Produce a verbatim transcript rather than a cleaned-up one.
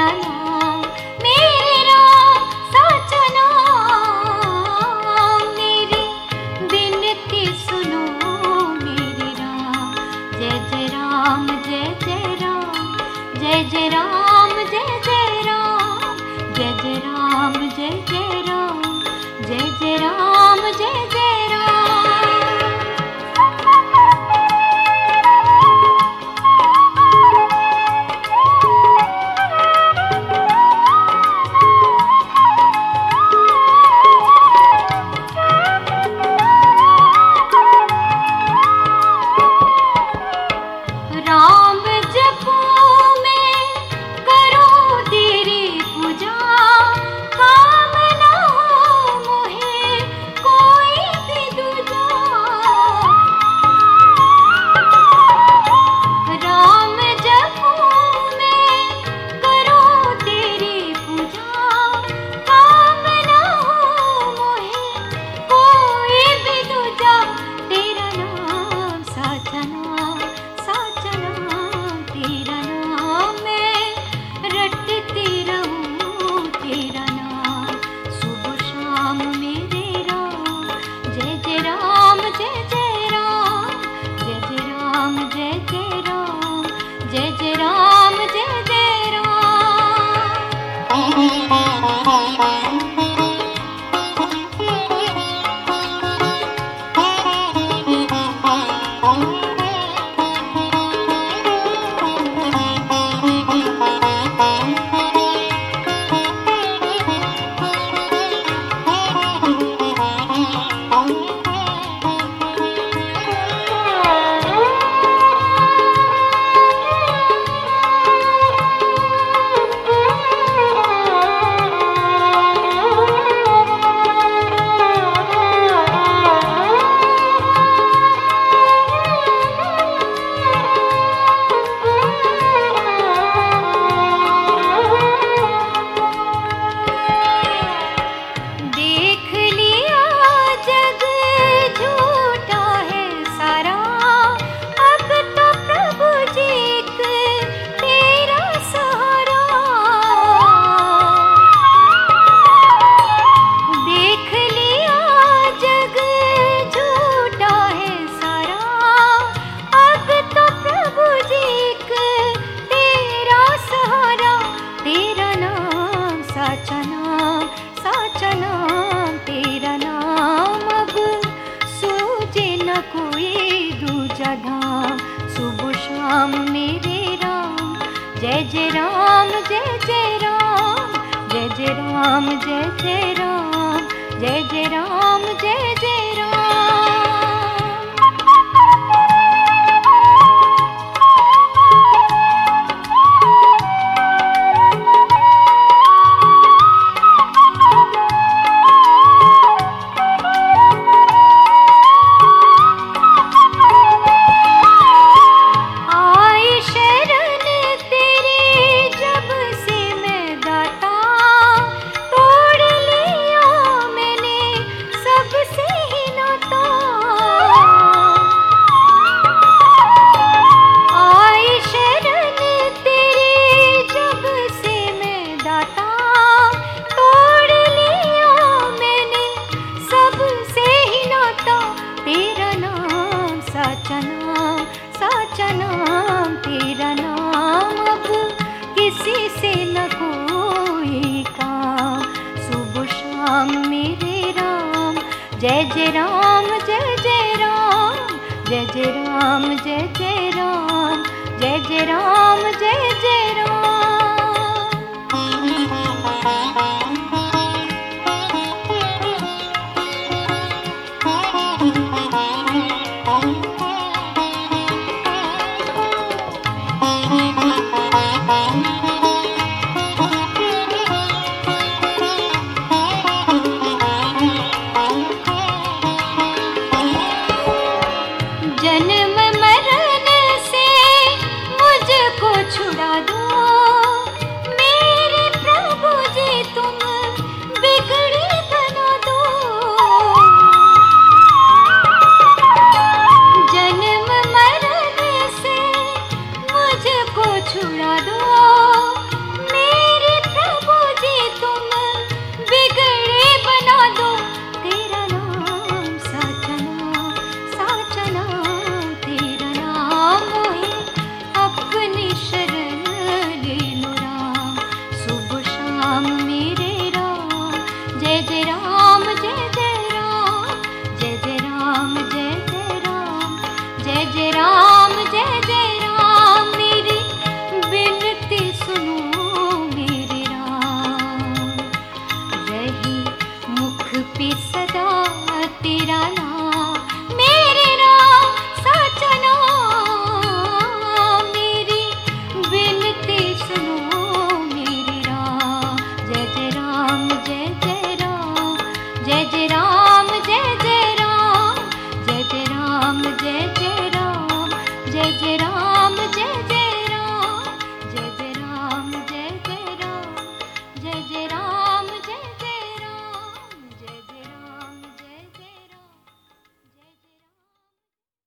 नाम मेरे राम साचा नाम। मेरी विनती सुनो मेरे राम, जय जय राम जय जय राम, जय जय राम जय जय राम, जय जय राम जय जय राम, जय जय राम जय जय राम जपो मैं करूं तेरी पूजा, काम ना हो मोहे कोई भी दूजा। राम जपो मैं करूं तेरी पूजा, काम ना हो मोहे कोई भी दूजा। तेरा नाम साचा नाम साचा नाम, तेरा नाम मैं रटती रहूं तेरा नाम सुबह शाम मेरे राम। जय जय राम जय जय राम, जय जय राम जय जय राम, जय जय राम जय जय देख लिया जग झूठा है सारा, अब तो प्रभु जी एक तेरा सहारा। देख लिया जग झूठा है सारा, अब तो प्रभु जी एक तेरा सहारा। तेरा नाम साचा नाम साचा नाम, तेरा नाम अब सूझे न कोई दूजा धाम सुबह शाम मेरे राम। जय जय राम जय जय राम, जय जय राम जय जय राम, जय जय राम जय जय राम। आई शरण तेरी जब से मैं दाता, तोड़ लिया मैंने सबसे ही नाता। आई शरण तेरी जब से मैं दाता, तोड़ लिया मैंने सबसे ही नाता। तेरा नाम साचा नाम साचा नाम, तेरा नाम अब किसी से न कोई काम सुबह शाम मेरे राम। जय जय राम जय जय राम, जय जय राम जय जय राम, जय जय राम जय